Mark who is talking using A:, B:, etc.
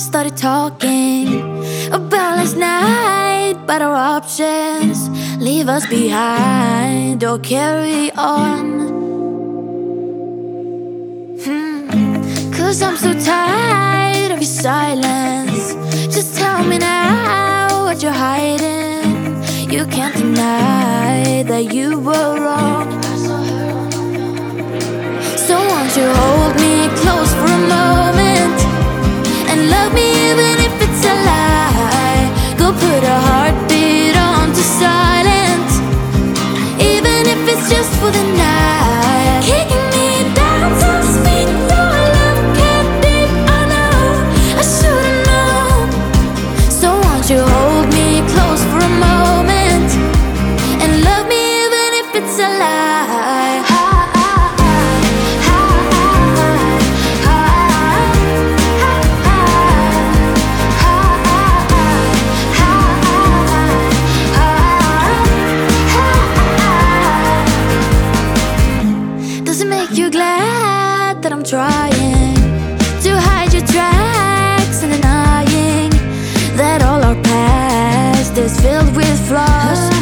A: started talking about last night, but our options leave us behind or carry on. Cause I'm so tired of your silence. Just tell me now what you're hiding. You can't deny that you were wrong. So won't you hold me close for a moment and love me even if it's a lie. Go put a heartbeat onto silent, even if it's just for the night. Kicking me down so sweet, your love can't deep. I know I should've known. So won't you hold me close for a moment and love me even if it's a lie. Does it make you glad that I'm trying to hide your tracks and denying that all our past is filled with flaws?